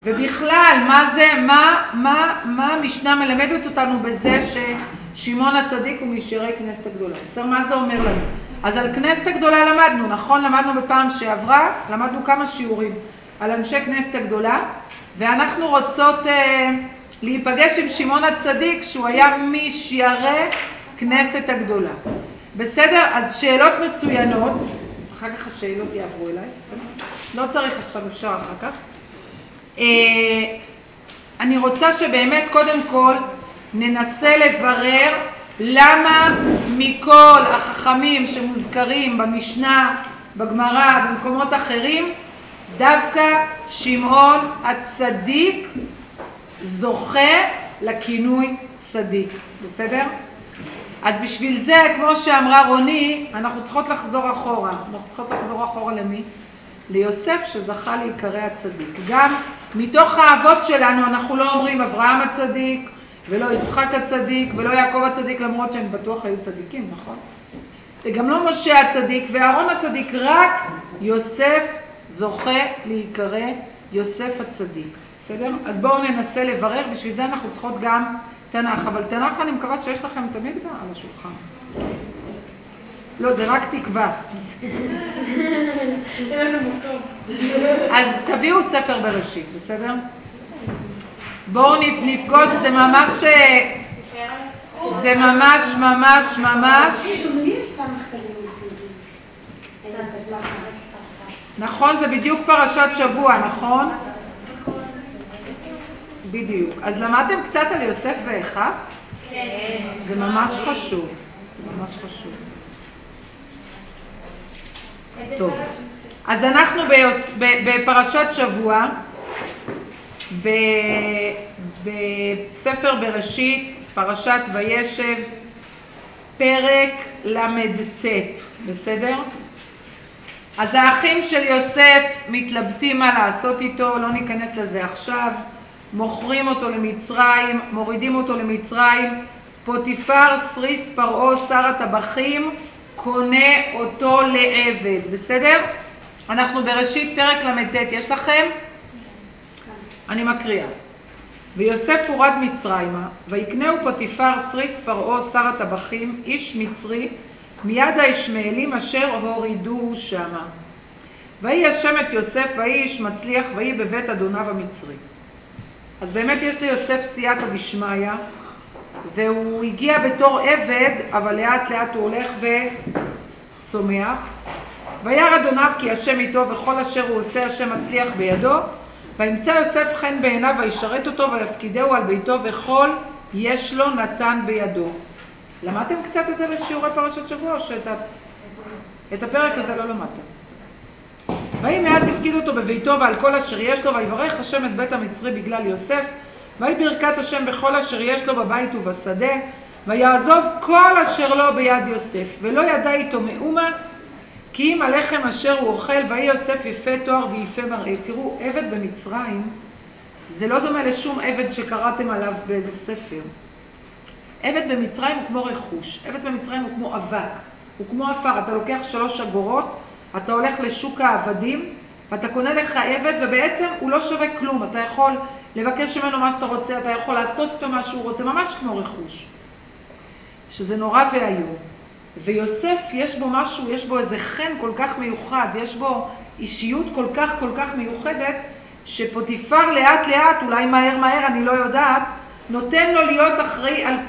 ובכלל, מה המשנה מלמדת אותנו בזה ששמעון הצדיק הוא משארי כנסת הגדולה? בסדר, מה זה אומר לנו? אז על כנסת הגדולה למדנו, נכון? למדנו בפעם שעברה, למדנו כמה שיעורים על אנשי כנסת הגדולה, ואנחנו רוצות להיפגש עם שמעון הצדיק שהוא היה משארי כנסת הגדולה. בסדר? אז שאלות מצוינות, אחר כך השאלות יעברו אליי, לא צריך עכשיו, אפשר אחר כך. אני רוצה שבאמת קודם כל ננסה לברר למה מכל החכמים שמוזכרים במשנה, בגמרא, במקומות אחרים, דווקא שמעון הצדיק זוכה לכינוי צדיק. בסדר? אז בשביל זה, כמו שאמרה רוני, אנחנו צריכות לחזור אחורה. אנחנו צריכות לחזור אחורה למי? ליוסף שזכה להיקרא הצדיק. גם מתוך האבות שלנו אנחנו לא אומרים אברהם הצדיק, ולא יצחק הצדיק, ולא יעקב הצדיק, למרות שהם בטוח היו צדיקים, נכון? וגם לא משה הצדיק ואהרון הצדיק, רק יוסף זוכה להיקרא יוסף הצדיק. בסדר? אז בואו ננסה לברר, בשביל זה אנחנו צריכות גם תנ"ך, אבל תנ"ך אני מקווה שיש לכם תמיד על השולחן. לא, זה רק תקווה. אז תביאו ספר בראשית, בסדר? בואו נפגוש, זה ממש נכון, זה בדיוק פרשת שבוע, נכון? בדיוק. אז למדתם קצת על יוסף ואחיו? כן. זה ממש חשוב. ממש חשוב. טוב. אז אנחנו בפרשת שבוע, בספר בראשית, פרשת וישב, פרק למ"ט, בסדר? אז האחים של יוסף מתלבטים מה לעשות איתו, לא ניכנס לזה עכשיו. מוכרים אותו למצרים, מורידים אותו למצרים. פוטיפר, סריס פרעה, שר הטבחים, קונה אותו לעבד. בסדר? אנחנו בראשית פרק למ"ט, יש לכם? אני מקריאה. ויוסף הורד מצרימה, ויקנהו פוטיפר, סריס פרעה, שר הטבחים, איש מצרי, מיד הישמעאלים אשר הורידוהו שמה. ויהי השם את יוסף, ויהי איש מצליח, ויהי בבית אדוניו המצרי. אז באמת יש ליוסף סייעתא דשמיא, והוא הגיע בתור עבד, אבל לאט לאט הוא הולך וצומח. וירא אדוניו כי השם איתו, וכל אשר הוא עושה השם מצליח בידו. וימצא יוסף חן בעיניו, וישרת אותו, ויפקידהו על ביתו, וכל יש לו נתן בידו. למדתם קצת את זה בשיעורי פרשת שבוע, או את הפרק הזה לא למדתם? ויהי מאז הפקיד אותו בביתו ועל כל אשר יש לו, ויברך השם את בית המצרי בגלל יוסף, ויהי ברכת השם בכל אשר יש לו בבית ובשדה, ויעזוב כל אשר לו ביד יוסף, ולא ידע איתו מאומה, כי אם הלחם אשר הוא אוכל, ויהי יוסף יפה תואר ויפה מראה. תראו, עבד במצרים, זה לא דומה לשום עבד שקראתם עליו באיזה ספר. עבד במצרים הוא כמו רכוש, עבד במצרים הוא כמו אבק, הוא כמו אפר. אתה לוקח 3 אגורות, אתה הולך לשוק העבדים, ואתה קונה לך עבד, ובעצם הוא לא שווה כלום. אתה יכול לבקש ממנו מה שאתה רוצה, אתה יכול לעשות איתו מה שהוא רוצה, ממש כמו רכוש. שזה נורא ואיום. ויוסף יש בו משהו, יש בו איזה חן כל כך מיוחד, יש בו אישיות כל כך מיוחדת, שפוטיפר לאט לאט, אולי מהר, אני לא יודעת, נותן לו להיות אחראי על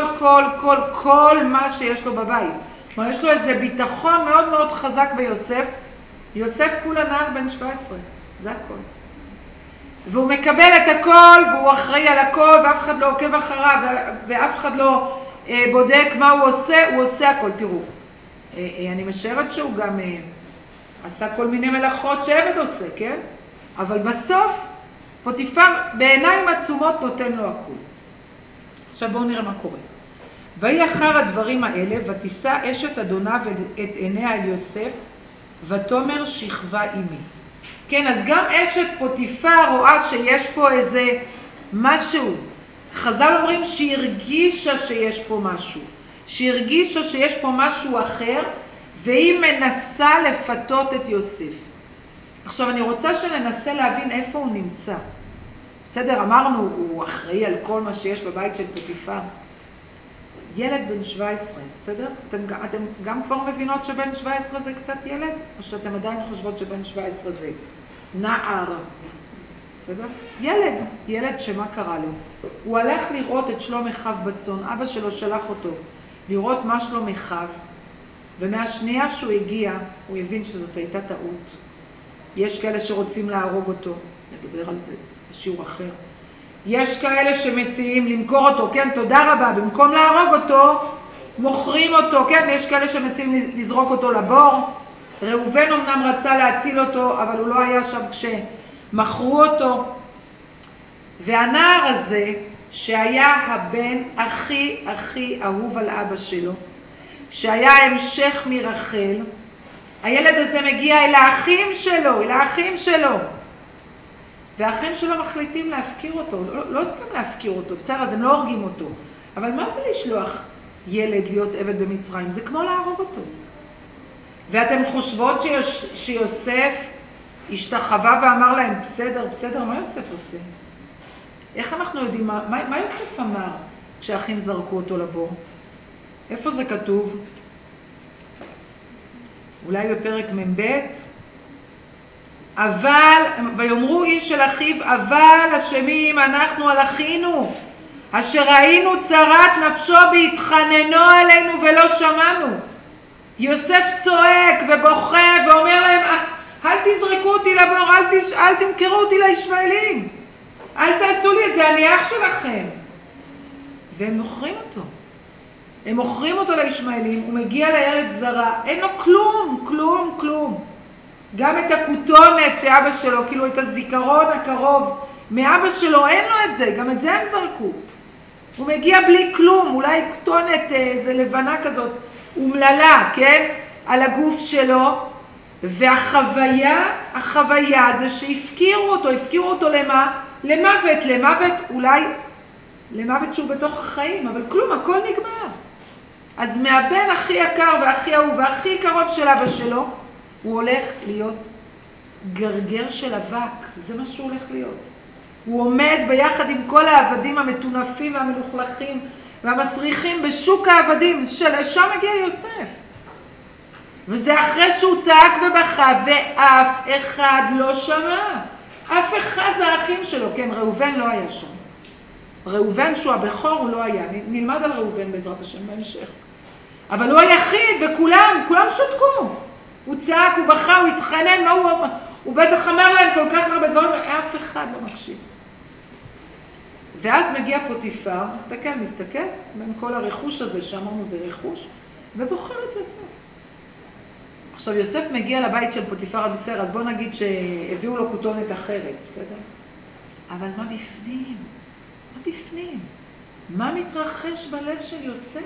כל מה שיש לו בבית. כלומר, יש לו איזה ביטחון מאוד מאוד חזק ביוסף. יוסף כולה נער בן 17, זה הכל. והוא מקבל את הכל, והוא אחראי על הכל, ואף אחד לא עוקב אחריו, ואף אחד לא בודק מה הוא עושה הכל. תראו, אני משערת שהוא גם עשה כל מיני מלאכות שעבד עושה, כן? אבל בסוף, פוטיפר בעיניים עצומות נותן לו הכל. עכשיו בואו נראה מה קורה. ויהי אחר הדברים האלה, ותישא אשת אדוניו את עיניה אל יוסף, ותאמר שכבה עמי. כן, אז גם אשת פוטיפר רואה שיש פה איזה משהו. חז"ל אומרים שהרגישה שיש פה משהו. שהרגישה שיש פה משהו אחר, והיא מנסה לפתות את יוסף. עכשיו אני רוצה שננסה להבין איפה הוא נמצא. בסדר, אמרנו, הוא אחראי על כל מה שיש בבית של פוטיפר. ילד בן 17, בסדר? אתם גם כבר מבינות שבן 17 זה קצת ילד? או שאתם עדיין חושבות שבן 17 זה נער? בסדר? ילד שמה קרה לו? הוא הלך לראות את שלום אחיו בצאן, אבא שלו שלח אותו לראות מה שלום אחיו, ומהשנייה שהוא הגיע, הוא הבין שזאת הייתה טעות. יש כאלה שרוצים להרוג אותו, נדבר על זה בשיעור אחר. יש כאלה שמציעים למכור אותו, כן, תודה רבה, במקום להרוג אותו, מוכרים אותו, כן, יש כאלה שמציעים לזרוק אותו לבור. ראובן אמנם רצה להציל אותו, אבל הוא לא היה שם כשמכרו אותו. והנער הזה, שהיה הבן הכי אהוב על אבא שלו, שהיה המשך מרחל, הילד הזה מגיע אל האחים שלו, והאחים שלו מחליטים להפקיר אותו, לא סתם להפקיר אותו, בסדר, אז הם לא הורגים אותו, אבל מה זה לשלוח ילד להיות עבד במצרים? זה כמו להרוג אותו. ואתם חושבות שיוסף השתחווה ואמר להם, בסדר, מה יוסף עושה? איך אנחנו יודעים, מה יוסף אמר כשהאחים זרקו אותו לבור? איפה זה כתוב? אולי בפרק מ"ב? אבל, ויאמרו איש של אחיו, אבל אשמים אנחנו על אחינו, אשר ראינו צרת נפשו בהתחננו עלינו ולא שמענו. יוסף צועק ובוכה ואומר להם, אל תזרקו אותי לבור, אל תמכרו אותי לישמעאלים, אל תעשו לי את זה, אני אח שלכם. והם מוכרים אותו לישמעאלים, הוא מגיע לארץ זרה, אין לו כלום. גם את הכותונת שאבא שלו, כאילו את הזיכרון הקרוב מאבא שלו, אין לו את זה, גם את זה הם זרקו. הוא מגיע בלי כלום, אולי כותונת, זה לבנה כזאת, אומללה, כן? על הגוף שלו, והחוויה זה שהפקירו אותו למה? למוות, אולי למוות שהוא בתוך החיים, אבל כלום, הכל נגמר. אז מהבן הכי יקר והכי אהוב והכי קרוב של אבא שלו, הוא הולך להיות גרגר של אבק, זה מה שהוא הולך להיות. הוא עומד ביחד עם כל העבדים המטונפים והמלוכלכים והמסריחים בשוק העבדים, שלשם הגיע יוסף. וזה אחרי שהוא צעק ובכה, ואף אחד לא שמע. אף אחד מהאחים שלו, כן, ראובן לא היה שם. ראובן שהוא הבכור הוא לא היה, נלמד על ראובן בעזרת השם בהמשך. אבל הוא היחיד וכולם שותקו. הוא צעק, הוא בכה, הוא התחנן, הוא בטח אמר להם כל כך הרבה דברים, אף אחד לא מקשיב. ואז מגיע פוטיפר, מסתכל, בין כל הרכוש הזה שאמרנו זה רכוש, ובוחר את יוסף. עכשיו יוסף מגיע לבית של פוטיפר אביסר, אז בוא נגיד שהביאו לו כותונת אחרת, בסדר? אבל מה בפנים? מה מתרחש בלב של יוסף?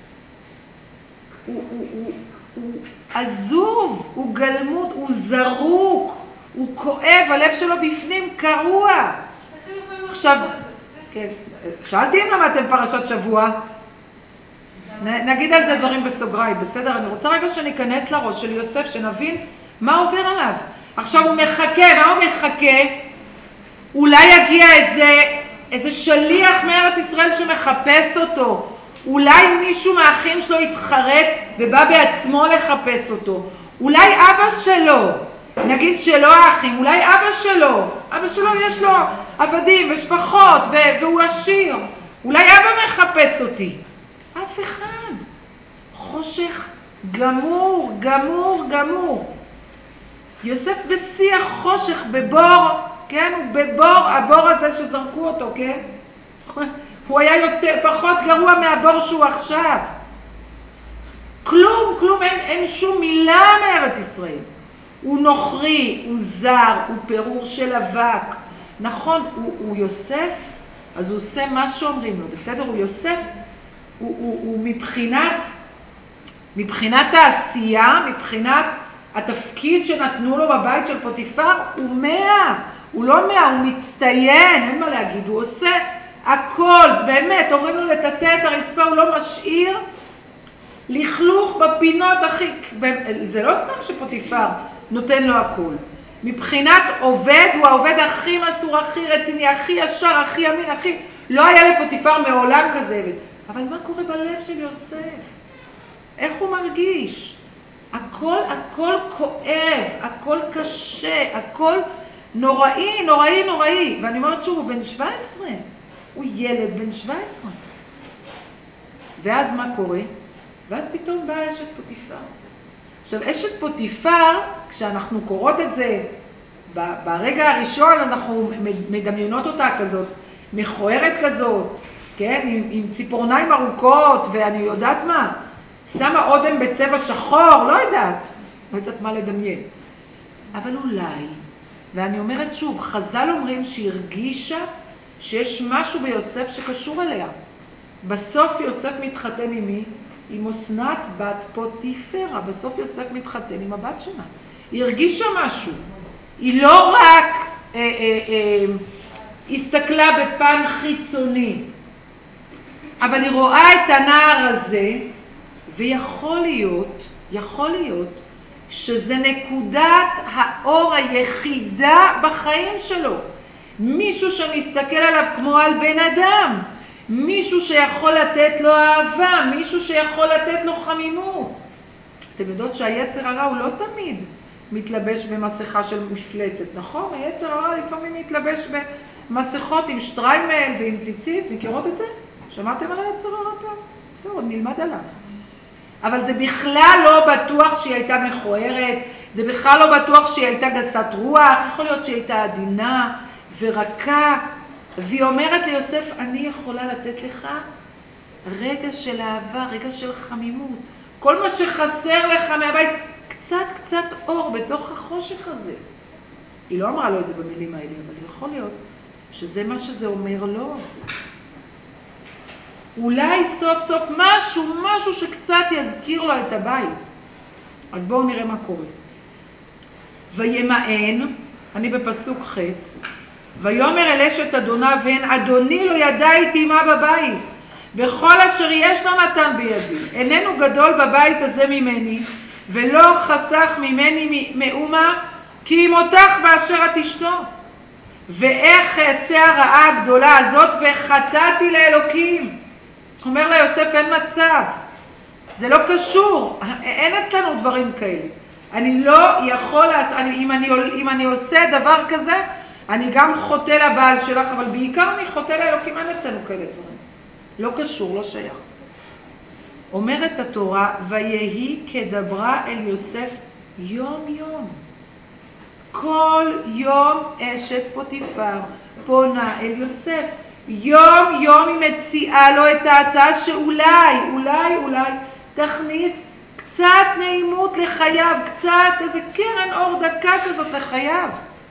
הוא עזוב, הוא גלמות, הוא זרוק, הוא כואב, הלב שלו בפנים קרוע. עכשיו, כן, שאלתי אם למדתם פרשת שבוע, נגיד על זה דברים בסוגריים, בסדר? אני רוצה רגע שניכנס לראש של יוסף, שנבין מה עובר עליו. עכשיו הוא מחכה, מה הוא מחכה? אולי יגיע איזה שליח מארץ ישראל שמחפש אותו. אולי מישהו מהאחים שלו יתחרט ובא בעצמו לחפש אותו. אולי אבא שלו, נגיד שלא האחים, אולי אבא שלו יש לו עבדים ושפחות והוא עשיר. אולי אבא מחפש אותי. אף אחד. חושך גמור. יוסף בשיא החושך, בבור, כן? הוא בבור, הבור הזה שזרקו אותו, כן? הוא היה פחות גרוע מהבור שהוא עכשיו. כלום, אין שום מילה מארץ ישראל. הוא נוכרי, הוא זר, הוא פירור של אבק. נכון, הוא יוסף, אז הוא עושה מה שאומרים לו, בסדר? הוא יוסף, הוא מבחינת העשייה, מבחינת התפקיד שנתנו לו בבית של פוטיפר, הוא 100. הוא לא 100, הוא מצטיין, אין מה להגיד, הוא עושה הכל, באמת, אומרים לו לטאטא את הרצפה, הוא לא משאיר לכלוך בפינות הכי... זה לא סתם שפוטיפר נותן לו הכל. מבחינת עובד, הוא העובד הכי מסור, הכי רציני, הכי ישר, הכי ימין, הכי... לא היה לפוטיפר מעולם כזה עבד. אבל מה קורה בלב של יוסף? איך הוא מרגיש? הכל כואב, הכל קשה, הכל נוראי, נוראי, נוראי. ואני אומרת שוב, הוא בן 17. הוא ילד בן 17. ואז מה קורה? ואז פתאום באה אשת פוטיפר. עכשיו, אשת פוטיפר, כשאנחנו קוראות את זה, ברגע הראשון אנחנו מדמיינות אותה כזאת, מכוערת כזאת, כן? עם ציפורניים ארוכות, ואני יודעת מה? שמה אודם בצבע שחור, לא יודעת מה לדמיין. אבל אולי, ואני אומרת שוב, חז"ל אומרים שהרגישה שיש משהו ביוסף שקשור אליה. בסוף יוסף מתחתן עם מי? עם אסנת בת פוטיפרה. בסוף יוסף מתחתן עם הבת שלה. היא הרגישה משהו. היא לא רק הסתכלה בפן חיצוני, אבל היא רואה את הנער הזה, ויכול להיות שזה נקודת האור היחידה בחיים שלו. מישהו שמסתכל עליו כמו על בן אדם, מישהו שיכול לתת לו אהבה, מישהו שיכול לתת לו חמימות. אתם יודעות שהיצר הרע הוא לא תמיד מתלבש במסכה של מפלצת, נכון? היצר הרע לפעמים מתלבש במסכות עם שטריימל ועם ציצית, מכירות את זה? שמעתם על היצר הרע פעם? בסדר, עוד נלמד עליו. אבל זה בכלל לא בטוח שהיא הייתה מכוערת, זה בכלל לא בטוח שהיא הייתה גסת רוח, יכול להיות שהיא הייתה עדינה ורכה, והיא אומרת ליוסף, אני יכולה לתת לך רגע של אהבה, רגע של חמימות, כל מה שחסר לך מהבית, קצת אור בתוך החושך הזה. היא לא אמרה לו את זה במילים האלה, אבל יכול להיות שזה מה שזה אומר לו. אולי סוף סוף משהו שקצת יזכיר לו את הבית. אז בואו נראה מה קורה. וימאן, אני בפסוק ח', ויאמר אל אשת אדוניו, והן אדוני לא ידע איתי מה בבית, וכל אשר יש לו נתן בידי. איננו גדול בבית הזה ממני, ולא חסך ממני מאומה, כי אם אותך באשר את אשתו. ואיך אעשה הרעה הגדולה הזאת, וחטאתי לאלוקים. אומר לה יוסף, אין מצב, זה לא קשור, אין אצלנו דברים כאלה. אני לא יכול לעשות, אם אני עושה דבר כזה, אני גם חוטא לבעל שלך, אבל בעיקר אני חוטא לאלוקים, אין אצלנו כאלה דברים. לא קשור, לא שייך. אומרת התורה, ויהי כדברה אל יוסף יום יום. כל יום אשת פוטיפר פונה אל יוסף. יום יום היא מציעה לו את ההצעה שאולי תכניס קצת נעימות לחייו, קצת איזה קרן אור דקה כזאת לחייו.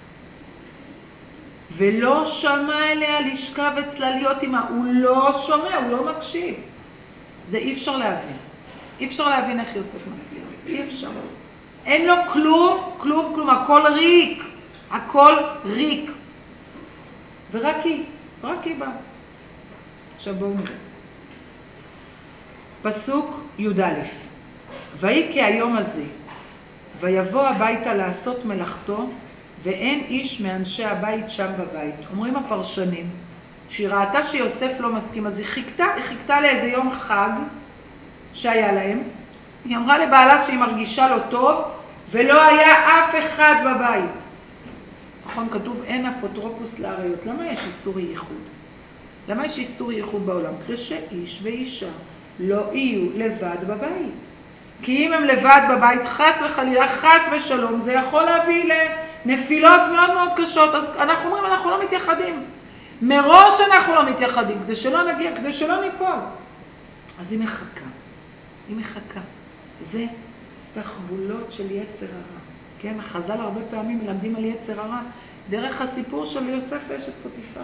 ולא שמע אליה לשכב אצלה להיות עמה, הוא לא שומע, הוא לא מקשיב. זה אי אפשר להבין. אי אפשר להבין איך יוסף מצליח. אי אפשר. אין לו כלום, הכל ריק. ורק היא באה. עכשיו בואו נראה. פסוק י"א. ויהי כהיום הזה, ויבוא הביתה לעשות מלאכתו, ואין איש מאנשי הבית שם בבית. אומרים הפרשנים, שהיא ראתה שיוסף לא מסכים, אז היא חיכתה לאיזה יום חג שהיה להם. היא אמרה לבעלה שהיא מרגישה לו טוב, ולא היה אף אחד בבית. נכון, כתוב אין אפוטרופוס לעריות. למה יש איסור ייחוד? למה יש איסור ייחוד בעולם? כדי שאיש ואישה לא יהיו לבד בבית. כי אם הם לבד בבית, חס וחלילה, חס ושלום, זה יכול להביא לנפילות מאוד מאוד קשות. אז אנחנו אומרים, אנחנו לא מתייחדים. מראש אנחנו לא מתייחדים, כדי שלא נגיע, כדי שלא ניפול. אז היא מחכה. זה בחבולות של יצר הרע. כן, החז"ל הרבה פעמים מלמדים על יצר הרע, דרך הסיפור של יוסף ואשת פוטיפר.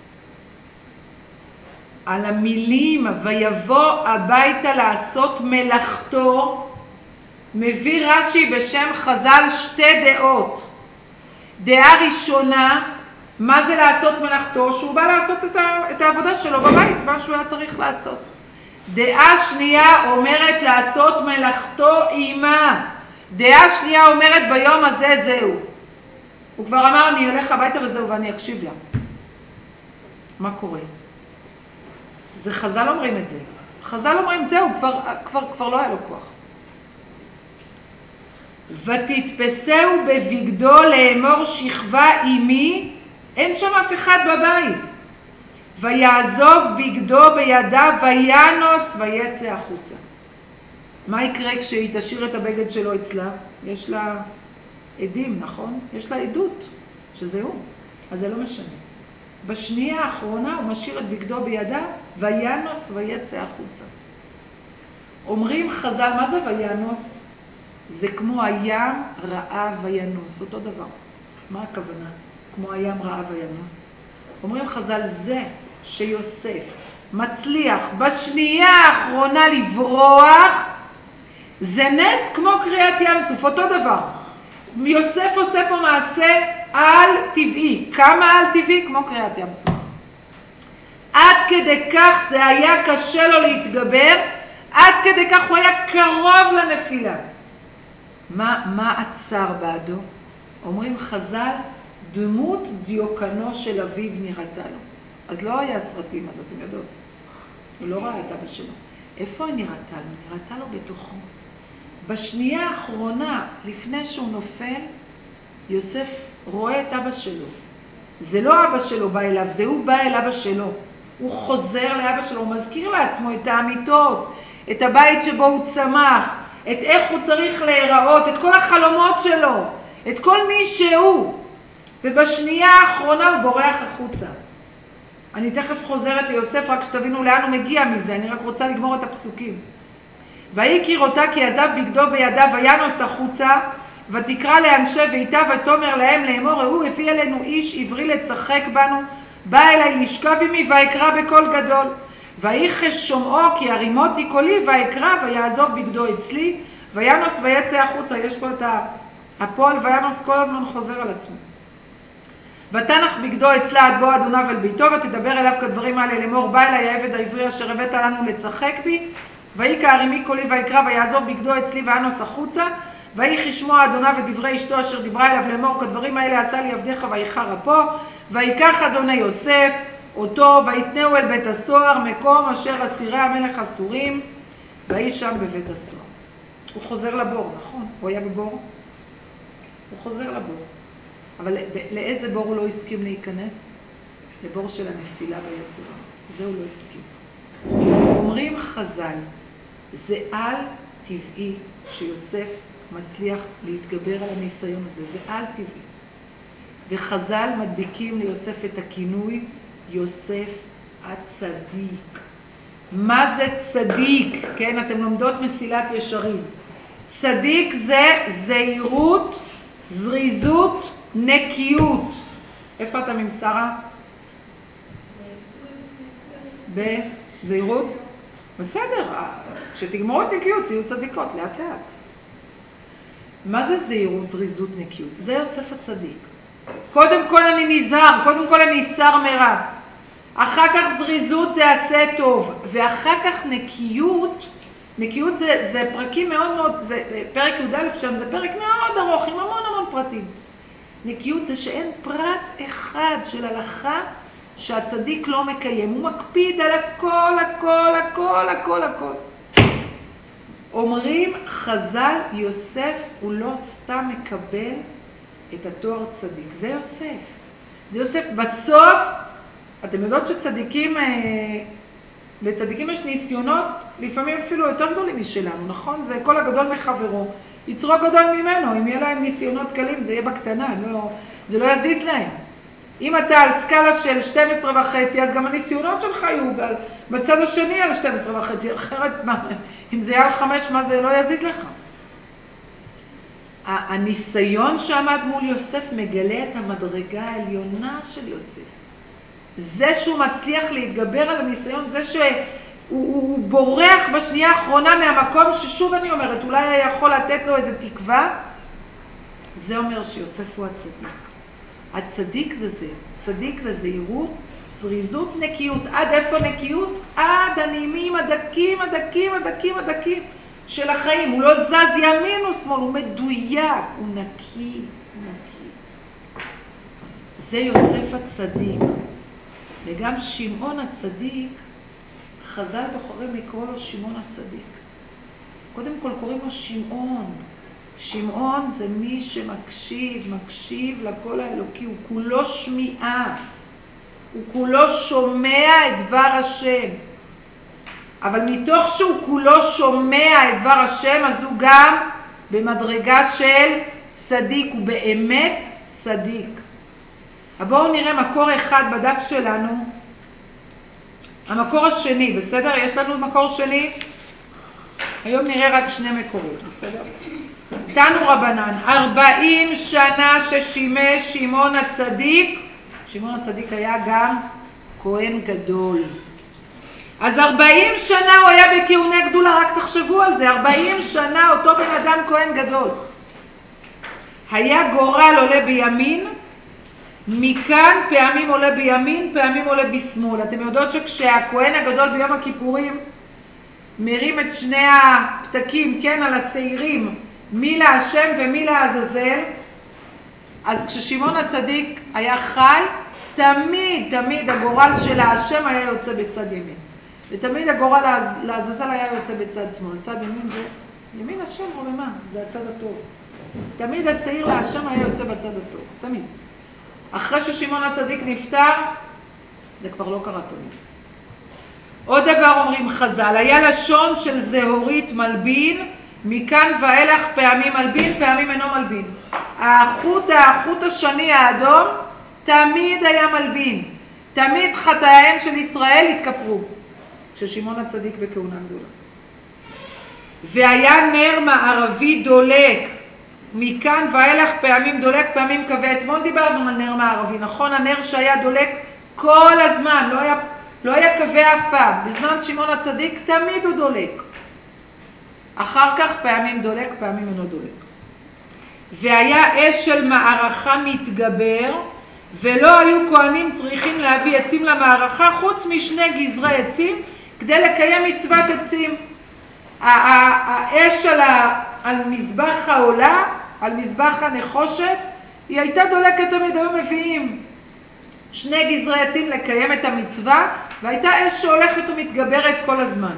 על המילים, ויבוא הביתה לעשות מלאכתו, מביא רש"י בשם חז"ל שתי דעות. דעה ראשונה, מה זה לעשות מלאכתו? שהוא בא לעשות את העבודה שלו בבית, מה שהוא היה צריך לעשות. דעה שנייה אומרת לעשות מלאכתו עימה. דעה שנייה אומרת ביום הזה זהו. הוא כבר אמר, אני אלך הביתה וזהו, ואני אקשיב לה. מה קורה? זה חז"ל אומרים את זה. חז"ל אומרים, זהו, כבר לא היה לו כוח. ותתפסהו בבגדו לאמור שכבה אימי, אין שם אף אחד בבית. ויעזוב בגדו בידיו וינוס ויצא החוצה. מה יקרה כשהיא תשאיר את הבגד שלו אצלה? יש לה עדים, נכון? יש לה עדות, שזה הוא. אז זה לא משנה. בשנייה האחרונה הוא משאיר את בגדו בידיו וינוס ויצא החוצה. אומרים חז"ל, מה זה וינוס? זה כמו הים ראה וינוס, אותו דבר. מה הכוונה? כמו הים ראה וינוס. אומרים חז"ל, זה שיוסף מצליח בשנייה האחרונה לברוח, זה נס כמו קריאת ים סוף, אותו דבר. יוסף עושה פה מעשה על טבעי. כמה על טבעי? כמו קריאת ים סוף. עד כדי כך זה היה קשה לו להתגבר, עד כדי כך הוא היה קרוב לנפילה. מה עצר בעדו? אומרים חז"ל, דמות דיוקנו של אביו נראתה לו. אז לא היה סרטים, אז אתם יודעות. הוא לא ראה את אבא שלו. איפה היא נראתה לו? נראתה לו בתוכו. בשנייה האחרונה, לפני שהוא נופל, יוסף רואה את אבא שלו. זה לא אבא שלו בא אליו, זה הוא בא אל אבא שלו. הוא חוזר לאבא שלו, הוא מזכיר לעצמו את האמיתות, את הבית שבו הוא צמח, את איך הוא צריך להיראות, את כל החלומות שלו, את כל מי שהוא. ובשנייה האחרונה הוא בורח החוצה. אני תכף חוזרת ליוסף, רק שתבינו לאן הוא מגיע מזה, אני רק רוצה לגמור את הפסוקים. ויקיר אותה כי עזב בגדו בידיו וינוס החוצה, ותקרא לאנשי ביתה ותאמר להם לאמור, ראו הביא אלינו איש עברי לצחק בנו, בא אליי לשכב עמי ויקרא בקול גדול. ויחש שומעו כי הרימותי קולי ויקרא ויעזוב בגדו אצלי, וינוס ויצא החוצה. יש פה את הפועל וינוס כל הזמן חוזר על עצמו. ותנח בגדו אצלה עד בוא אדוניו אל ביתו, ותדבר אליו כדברים האלה לאמור, בא אליי העבד העברי אשר הבאת לנו לצחק בי, ויקרא הרימי קולי ויקרא ויעזוב בגדו אצלי וינוס החוצה, ויחי שמוע אדוניו ודברי אשתו אשר דיברה אליו לאמור, כדברים האלה עשה לי עבדיך ויחר אפו, ויקח אדוני יוסף אותו ויתנהו אל בית הסוהר, מקום אשר אסירי המלך אסורים, והאיש שם בבית הסוהר. הוא חוזר לבור, נכון? הוא היה בבור? הוא חוזר לבור. אבל לאיזה בור הוא לא הסכים להיכנס? לבור של הנפילה ביצר. זה הוא לא הסכים. אומרים חז"ל, זה על טבעי שיוסף מצליח להתגבר על הניסיון הזה. זה על טבעי. וחז"ל מדביקים ליוסף את הכינוי יוסף הצדיק. מה זה צדיק? כן, אתם לומדות מסילת ישרים. צדיק זה זהירות, זריזות, נקיות. איפה אתה ממסרה? בזהירות? בסדר, כשתגמרו את נקיות תהיו צדיקות, לאט לאט. מה זה זהירות, זריזות, נקיות? זה יוסף הצדיק. קודם כל אני נזהר, קודם כל אני שר מרע. אחר כך זריזות זה עשה טוב, ואחר כך נקיות. נקיות זה פרקים מאוד מאוד, זה פרק י"א שם, זה פרק מאוד ארוך עם המון המון פרטים. נקיות זה שאין פרט אחד של הלכה שהצדיק לא מקיים, הוא מקפיד על הכל, הכל, הכל, הכל, הכל. אומרים חז"ל, יוסף הוא לא סתם מקבל את התואר צדיק, זה יוסף. זה יוסף. בסוף, אתם יודעות שצדיקים, לצדיקים יש ניסיונות, לפעמים אפילו יותר גדולים משלנו, נכון? זה כל הגדול מחברו, יצרו גדול ממנו. אם יהיה להם ניסיונות קלים, זה יהיה בקטנה, זה לא יזיז להם. אם אתה על סקאלה של 12.5, אז גם הניסיונות שלך יהיו בצד השני על 12.5, אחרת מה, אם זה יהיה על 5, מה זה לא יזיז לך? הניסיון שעמד מול יוסף מגלה את המדרגה העליונה של יוסף. זה שהוא מצליח להתגבר על הניסיון, זה שהוא בורח בשנייה האחרונה מהמקום ששוב אני אומרת, אולי היה יכול לתת לו איזו תקווה, זה אומר שיוסף הוא הצדיק. הצדיק זה זה. צדיק זה זהירות, זריזות, נקיות. עד איפה נקיות? עד הנימים הדקים, הדקים, הדקים, הדקים של החיים. הוא לא זז ימין או שמאל, הוא מדויק, הוא נקי, הוא נקי. זה יוסף הצדיק. וגם שמעון הצדיק, חז"ל בוחרים לקרוא לו שמעון הצדיק. קודם כל קוראים לו שמעון. שמעון זה מי שמקשיב, מקשיב לקול האלוקי, הוא כולו שמיעה. הוא כולו שומע את דבר השם. אבל מתוך שהוא כולו שומע את דבר השם, אז הוא גם במדרגה של צדיק, הוא באמת צדיק. בואו נראה מקור אחד בדף שלנו. המקור השני, בסדר? יש לנו מקור שני. היום נראה רק 2 מקורות, בסדר? תנו רבנן, 40 שנה ששימש שמעון הצדיק. שמעון הצדיק היה גם כהן גדול. אז 40 שנה הוא היה בכהונה גדולה, רק תחשבו על זה. 40 שנה אותו בן אדם כהן גדול. היה גורל עולה בימין, מכאן פעמים עולה בימין, פעמים עולה בשמאל. אתם יודעות שכשהכהן הגדול ביום הכיפורים מרים את שני הפתקים, כן, על השעירים, מי להשם ומי לעזאזל, אז כששמעון הצדיק היה חי, תמיד הגורל של השם היה יוצא בצד ימין. ותמיד הגורל לעזאזל היה יוצא בצד שמאל. צד ימין זה ימין השם רוממה, זה הצד הטוב. תמיד השעיר להשם היה יוצא בצד הטוב, תמיד. אחרי ששמעון הצדיק נפטר, זה כבר לא קרה תמיד. עוד דבר אומרים חז"ל, היה לשון של זהורית מלבין, מכאן ואילך פעמים מלבין, פעמים אינו מלבין. החוט השני האדום תמיד היה מלבין. תמיד חטאיהם של ישראל התכפרו. כששמעון הצדיק בכהונה גדולה. והיה נר מערבי דולק, מכאן ואילך פעמים דולק, פעמים כבה. אתמול דיברנו על נר מערבי, נכון? הנר שהיה דולק כל הזמן, לא היה כבה אף פעם. בזמן שמעון הצדיק תמיד הוא דולק. אחר כך פעמים דולק, פעמים אינו דולק. והיה אש של מערכה מתגבר, ולא היו כהנים צריכים להביא עצים למערכה, חוץ משני גזרי עצים, כדי לקיים מצוות עצים. האש על מזבח העולה, על מזבח הנחושת, היא הייתה דולקת תמיד, היו מביאים 2 גזרי עצים לקיים את המצווה, והייתה אש שהולכת ומתגברת כל הזמן.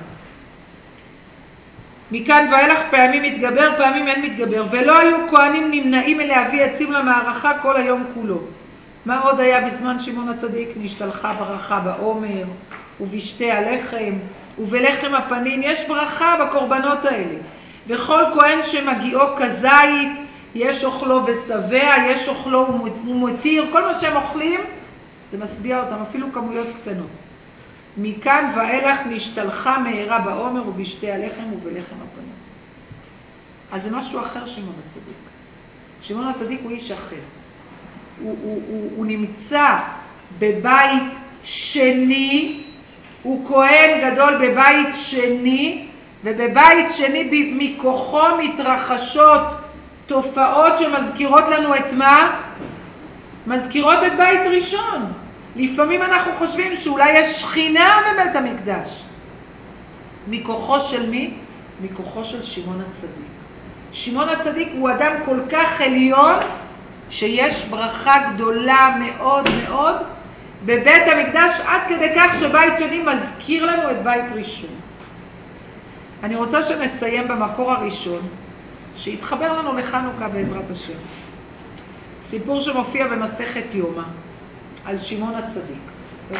מכאן ואילך פעמים מתגבר, פעמים אין מתגבר, ולא היו כהנים נמנעים מלהביא עצים למערכה כל היום כולו. מה עוד היה בזמן שמעון הצדיק? נשתלחה ברכה בעומר, ובשתי הלחם, ובלחם הפנים. יש ברכה בקורבנות האלה. וכל כהן שמגיעו כזית, יש אוכלו ושבע, יש אוכלו ומתיר. כל מה שהם אוכלים, זה משביע אותם, אפילו כמויות קטנות. מכאן ואילך נשתלחה מהרה בעומר ובשתי הלחם ובלחם הפנים. אז זה משהו אחר שמעון הצדיק. שמעון הצדיק הוא איש אחר. הוא נמצא בבית שני, הוא כהן גדול בבית שני, ובבית שני מכוחו מתרחשות תופעות שמזכירות לנו את מה? מזכירות את בית ראשון. לפעמים אנחנו חושבים שאולי יש שכינה בבית המקדש. מכוחו של מי? מכוחו של שמעון הצדיק. שמעון הצדיק הוא אדם כל כך עליון, שיש ברכה גדולה מאוד מאוד בבית המקדש, עד כדי כך שבית שני מזכיר לנו את בית ראשון. אני רוצה שנסיים במקור הראשון, שיתחבר לנו לחנוכה בעזרת השם. סיפור שמופיע במסכת יומא, על שמעון הצדיק. בסדר?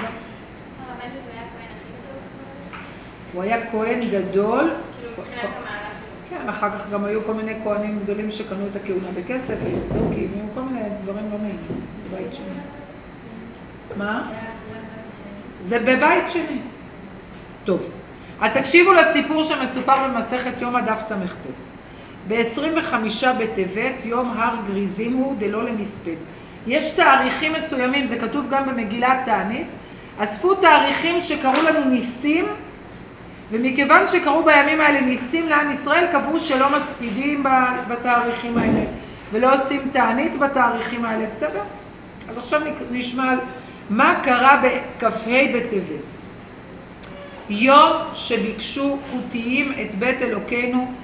הוא היה כהן גדול. כאילו מבחינת המעלה שלו. כן, אחר כך גם היו כל מיני כהנים גדולים שקנו את הכהונה בכסף, וצדוקים, היו כל מיני דברים לא נעימים. בבית שני. מה? זה בבית שני. טוב. אז תקשיבו לסיפור שמסופר במסכת יומא דף ס"ט. ב-25 בטבת, יום הר גריזים הוא דלא למספד. יש תאריכים מסוימים, זה כתוב גם במגילת תענית, אספו תאריכים שקראו לנו ניסים, ומכיוון שקראו בימים האלה ניסים לעם ישראל, קבעו שלא מספידים בתאריכים האלה, ולא עושים תענית בתאריכים האלה, בסדר? אז עכשיו נשמע מה קרה בכ"ה בטבת. יום שביקשו כותיים את בית אלוקינו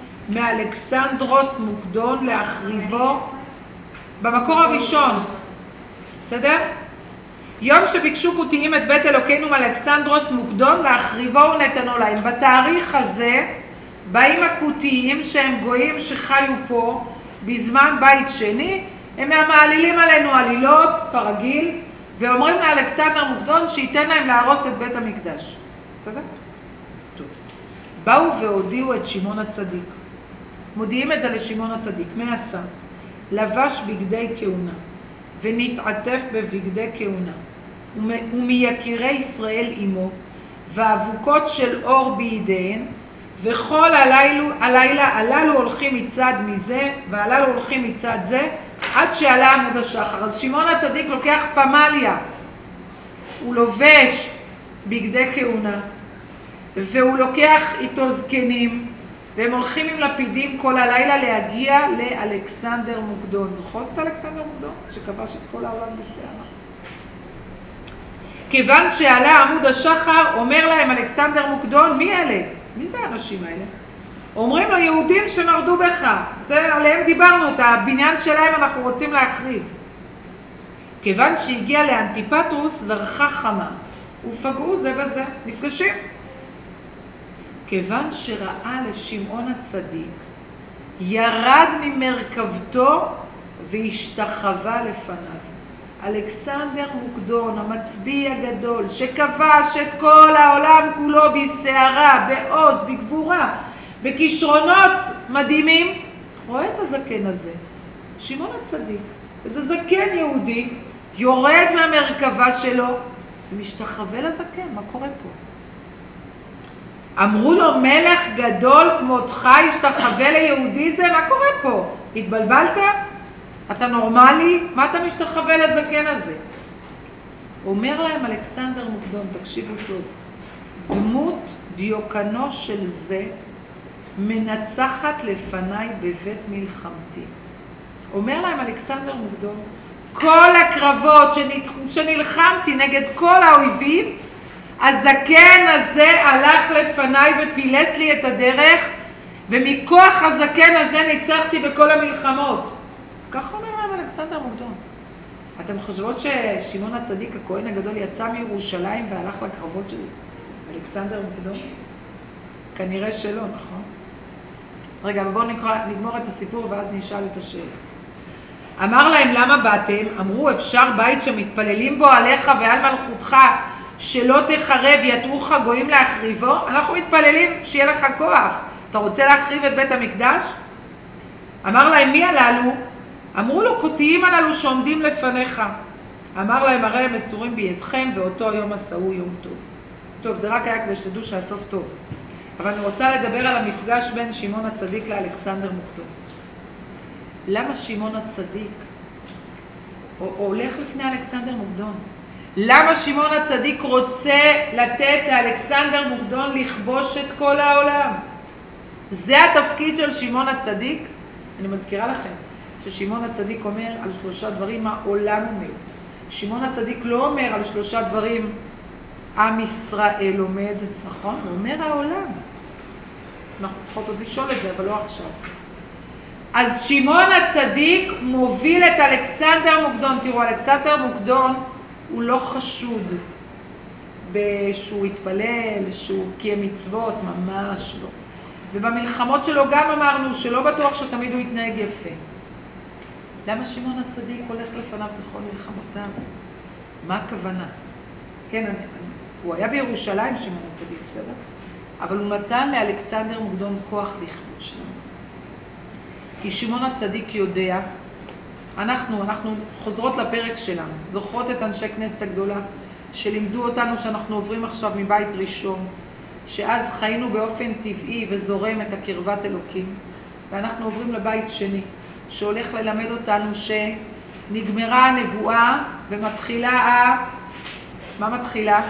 מאלכסנדרוס מוקדון להחריבו, במקור הראשון, בסדר? יום שביקשו כותיים את בית אלוקינו מאלכסנדרוס מוקדון להחריבו ונתנו להם. בתאריך הזה באים הכותיים שהם גויים שחיו פה בזמן בית שני, הם מעלילים עלינו עלילות כרגיל, ואומרים לאלכסנדר מוקדון שייתן להם להרוס את בית המקדש. בסדר? טוב. באו והודיעו את שמעון הצדיק. מודיעים את זה לשמעון הצדיק. מה עשה? לבש בגדי כהונה ונתעטף בבגדי כהונה, ומיקירי ישראל עמו, ואבוקות של אור בידיהן, וכל הלילה הללו הולכים מצד מזה והללו הולכים מצד זה עד שעלה עמוד השחר. אז שמעון הצדיק לוקח פמליה, הוא לובש בגדי כהונה והוא לוקח איתו זקנים, והם הולכים עם לפידים כל הלילה להגיע לאלכסנדר מוקדון. זוכרות את אלכסנדר מוקדון שכבש את כל העולם בסערה? כיוון שעלה עמוד השחר אומר להם אלכסנדר מוקדון, מי אלה? מי זה האנשים האלה? אומרים לו, יהודים שמרדו בך, זה עליהם דיברנו, את הבניין שלהם אנחנו רוצים להחריב. כיוון שהגיע לאנטיפטרוס זרחה חמה ופגעו זה בזה, נפגשים. כיוון שראה לשמעון הצדיק ירד ממרכבתו והשתחווה לפניו. אלכסנדר מוקדון, המצביא הגדול, שכבש את כל העולם כולו בסערה, בעוז, בגבורה, בכישרונות מדהימים, רואה את הזקן הזה, שמעון הצדיק, איזה זקן יהודי, יורד מהמרכבה שלו ומשתחווה לזקן. מה קורה פה? אמרו לו, מלך גדול כמותך השתחווה ליהודי זה? מה קורה פה? התבלבלת? אתה נורמלי? מה אתה משתחווה לזקן הזה? אומר להם אלכסנדר מוקדון, תקשיבו טוב, דמות דיוקנו של זה מנצחת לפניי בבית מלחמתי. אומר להם אלכסנדר מוקדון, כל הקרבות שנלחמתי נגד כל האויבים, הזקן הזה הלך לפניי ופילס לי את הדרך, ומכוח הזקן הזה ניצחתי בכל המלחמות. כך אומר להם אלכסנדר מוקדון. אתם חושבות ששמעון הצדיק הכהן הגדול יצא מירושלים והלך לקרבות של אלכסנדר מוקדון? כנראה שלא, נכון? רגע, בואו נגמור את הסיפור ואז נשאל את השאלה. אמר להם, למה באתם? אמרו, אפשר בית שמתפללים בו עליך ועל מלכותך שלא תחרב, יתרוך גויים להחריבו? אנחנו מתפללים שיהיה לך כוח. אתה רוצה להחריב את בית המקדש? אמר להם, מי הללו? אמרו לו, כותיים הללו שעומדים לפניך. אמר להם, הרי הם מסורים בידכם, ואותו היום עשהו יום טוב. טוב, זה רק היה כדי שתדעו שהסוף טוב. אבל אני רוצה לדבר על המפגש בין שמעון הצדיק לאלכסנדר מוקדון. למה שמעון הצדיק הולך לפני אלכסנדר מוקדון? למה שמעון הצדיק רוצה לתת לאלכסנדר מוקדון לכבוש את כל העולם? זה התפקיד של שמעון הצדיק. אני מזכירה לכם ששמעון הצדיק אומר על 3 דברים העולם עומד. שמעון הצדיק לא אומר על 3 דברים עם ישראל עומד, נכון? הוא אומר העולם. אנחנו צריכות עוד לשאול את זה, אבל לא עכשיו. אז שמעון הצדיק מוביל את אלכסנדר מוקדון. תראו, אלכסנדר מוקדון הוא לא חשוד שהוא התפלל, שהוא קיים מצוות, ממש לא. ובמלחמות שלו גם אמרנו שלא בטוח שתמיד הוא יתנהג יפה. למה שמעון הצדיק הולך לפניו בכל מלחמותיו? מה הכוונה? כן, הוא היה בירושלים שמעון הצדיק, בסדר? אבל הוא נתן לאלכסנדר מוקדון כוח לכבוש לנו. כי שמעון הצדיק יודע, אנחנו חוזרות לפרק שלנו, זוכרות את אנשי כנסת הגדולה, שלימדו אותנו שאנחנו עוברים עכשיו מבית ראשון, שאז חיינו באופן טבעי וזורם את הקרבת אלוקים, ואנחנו עוברים לבית שני, שהולך ללמד אותנו שנגמרה הנבואה ומתחילה מה מתחילה?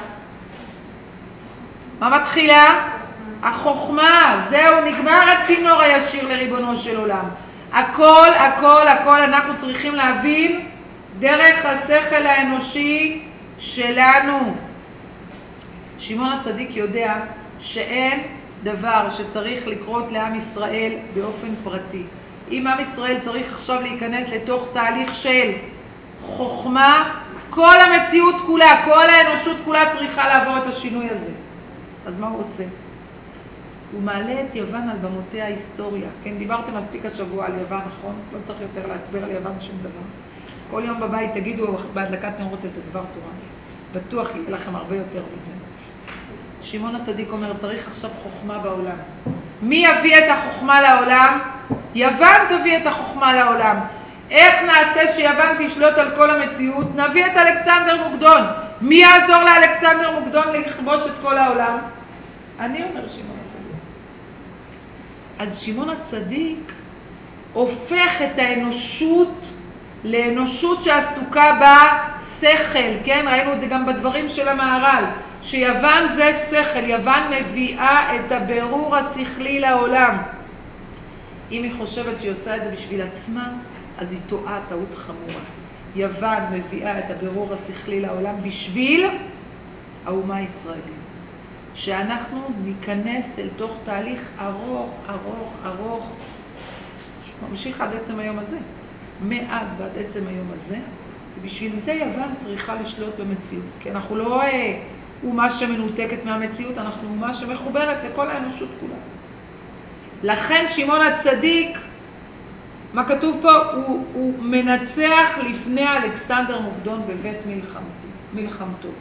מה מתחילה? החוכמה. זהו, נגמר הצינור הישיר לריבונו של עולם. הכל, הכל, הכל אנחנו צריכים להבין דרך השכל האנושי שלנו. שמעון הצדיק יודע שאין דבר שצריך לקרות לעם ישראל באופן פרטי. אם עם ישראל צריך עכשיו להיכנס לתוך תהליך של חוכמה, כל המציאות כולה, כל האנושות כולה צריכה לעבור את השינוי הזה. אז מה הוא עושה? הוא מעלה את יוון על במותיה ההיסטוריה. כן, דיברתם מספיק השבוע על יוון, נכון? לא צריך יותר להסביר על יוון שום דבר. כל יום בבית תגידו בהדלקת נרות איזה דבר תורה. בטוח יהיה לכם הרבה יותר מזה. שמעון הצדיק אומר, צריך עכשיו חוכמה בעולם. מי יביא את החוכמה לעולם? יוון תביא את החוכמה לעולם. איך נעשה שיוון תשלוט על כל המציאות? נביא את אלכסנדר מוקדון. מי יעזור לאלכסנדר מוקדון לכבוש את כל העולם? אני אומר שמעון הצדיק. אז שמעון הצדיק הופך את האנושות לאנושות שעסוקה בשכל, כן? ראינו את זה גם בדברים של המהר"ל, שיוון זה שכל, יוון מביאה את הבירור השכלי לעולם. אם היא חושבת שהיא עושה את זה בשביל עצמה, אז היא טועה טעות חמורה. יוון מביאה את הבירור השכלי לעולם בשביל האומה הישראלית. שאנחנו ניכנס אל תוך תהליך ארוך, ארוך, ארוך, ממשיך עד עצם היום הזה. מאז ועד עצם היום הזה, ובשביל זה יוון צריכה לשלוט במציאות. כי אנחנו לא אומה שמנותקת מהמציאות, אנחנו אומה שמחוברת לכל האנושות כולה. לכן שמעון הצדיק, מה כתוב פה? הוא מנצח לפני אלכסנדר מוקדון בבית מלחמתו.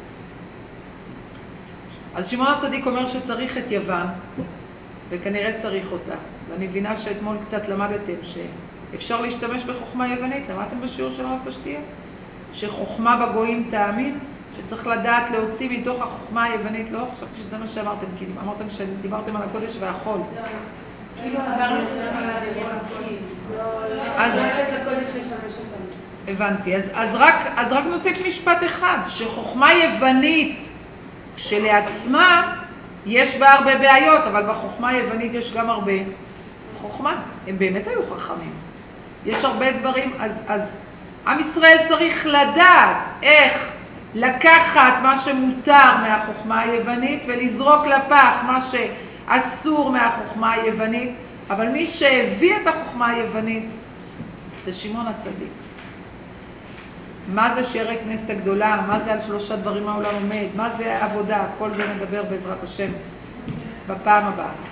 אז שמעון הצדיק אומר שצריך את יוון, וכנראה צריך אותה. ואני מבינה שאתמול קצת למדתם שאפשר להשתמש בחוכמה יוונית. למדתם בשיעור של הרב קשתיאל? שחוכמה בגויים תאמין, שצריך לדעת להוציא מתוך החוכמה היוונית. לא, חשבתי שזה מה שאמרתם, כי אמרתם שדיברתם על הקודש והחול. כאילו עברנו על הדברים. אז לקודש לשמש אותנו. הבנתי. אז רק נוסיף משפט אחד, שחוכמה יוונית כשלעצמה יש בה הרבה בעיות, אבל בחוכמה היוונית יש גם הרבה חוכמה. הם באמת היו חכמים. יש הרבה דברים, אז עם ישראל צריך לדעת איך לקחת מה שמותר מהחוכמה היוונית ולזרוק לפח מה שאסור מהחוכמה היוונית, אבל מי שהביא את החוכמה היוונית זה שמעון הצדיק. מה זה שערי כנסת הגדולה, מה זה על 3 דברים העולם עומד, מה זה עבודה, כל זה נדבר בעזרת השם בפעם הבאה.